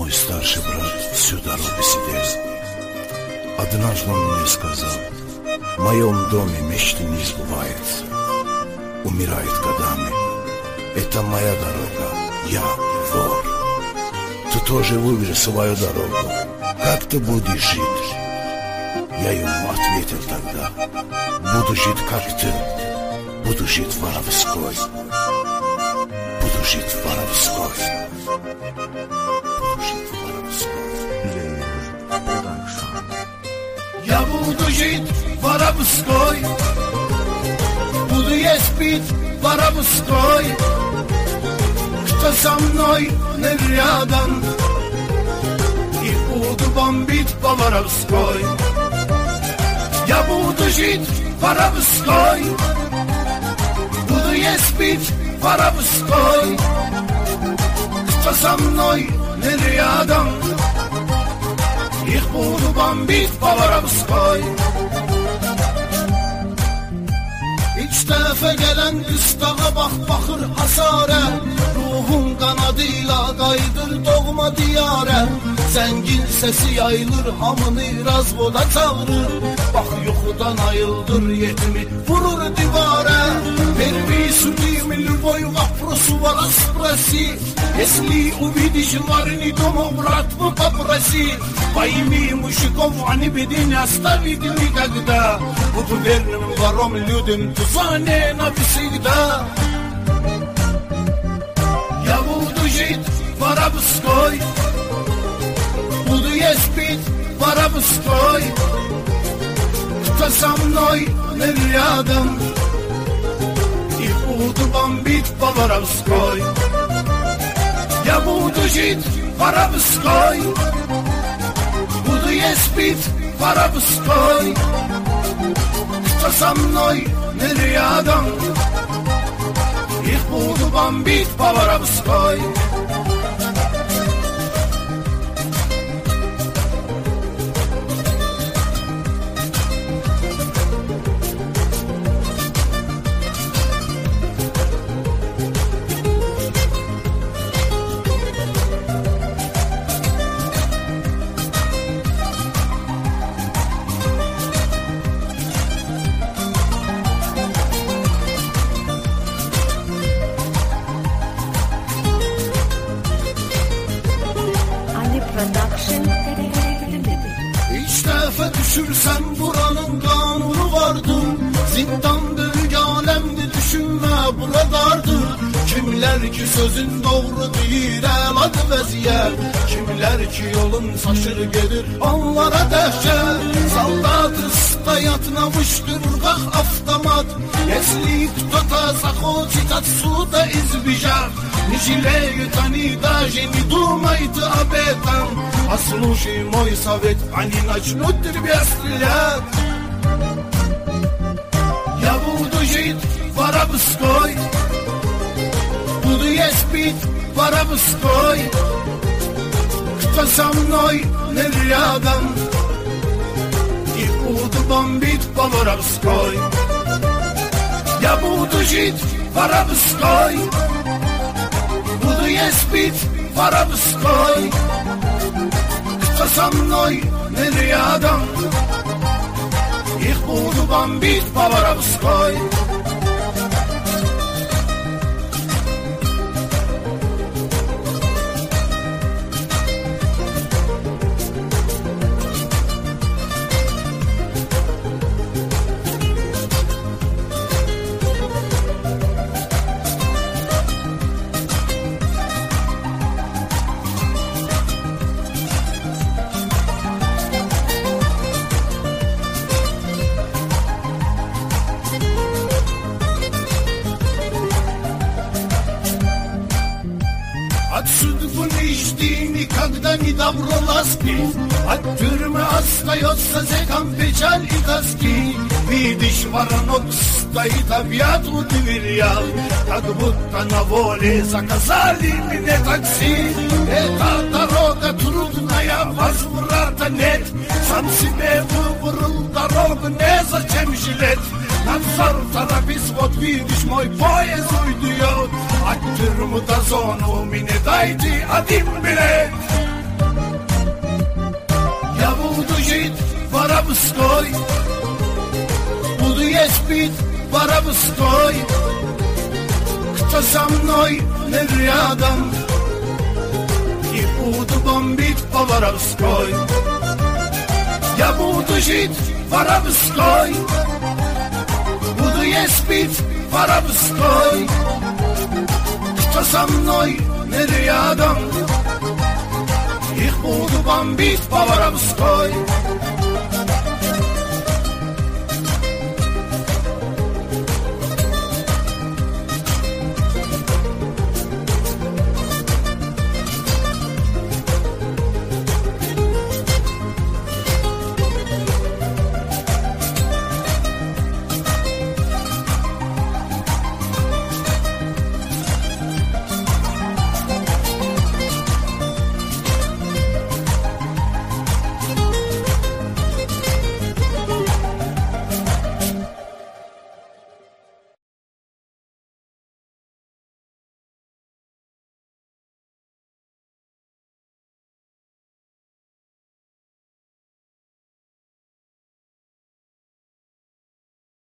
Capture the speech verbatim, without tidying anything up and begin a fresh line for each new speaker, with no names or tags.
Мой старший брат всю дорогу сидел. Однажды он мне сказал: в моем доме мечты не сбываются, умирают годами. Это моя дорога, я вор. Ты тоже выбери свою дорогу. Как ты будешь жить? Я ему ответил тогда: буду жить как ты, буду жить воровской, буду жить воровской, буду жить воровской.
Я буду жить воровской, буду есть пить воровской. Кто со мной не рядом, их буду бомбить по-воровской. Я буду жить воровской, буду есть пить воровской. Кто со мной не рядом, их буду бомбить по-воровской. İç dəfə gələn üstağa bax baxır hasarə, ruhun qanadıyla qaydır doğma diyarə. Zəngin səsi yayılır, hamını razvoda çağırır. Bax yuxudan ayıldır yetimi, vurur divara. Первый любой вопрос у вас спроси. Если увидишь Варни дома, братву попроси. Пойми, мужиков они беды не оставит никогда. Буду верным вором людям, Тузане навсегда. Я буду жить воровской, буду есть пить воровской. Кто со мной не рядом, их буду бомбить по-воровской. Я буду жить воровской, буду есть пить воровской. Кто со мной не рядом, их буду бомбить по-воровской. Düşürsen buranın kanunu vardır. Zindan büyük alemdi, düşünme buradardır. Kimler ki sözün doğru değil, el adı vəziyyət. Kimler ki yolun saçır gedir, onlara dəhşət. Soldatı стоятнавышты в руках автомат. Если кто-то захочет отсюда избежать, не жалеют они, даже не думают об этом. Послушай мой совет, они начнут тебя стрелять. Я буду жить воровской, буду есть пить воровской. Кто со мной не рядом, их буду бомбить по-воровской. Я буду жить воровской, буду есть пить воровской. Кто со мной не рядом, их буду бомбить по-воровской. От судьбы жди никогда не добро ласки, от тюрьмы остается зеком печаль и тоски. Видишь, воронок стоит, объят у дверях, как будто на воле заказали мне такси. Эта дорога трудная, возврата нет. Сам себе выбрал дорогу, незачем жалеть. Надзор, торопись, вот видишь, мой поезд уйдет. От тюрьмы до зоны мне дайте один билет. жить воровской, буду есть пить воровской. Кто со мной не рядом, и буду бомбить по-воровской. Я буду жить воровской, буду есть пить воровской. Кто со мной не рядом, их буду бомбить по-воровской.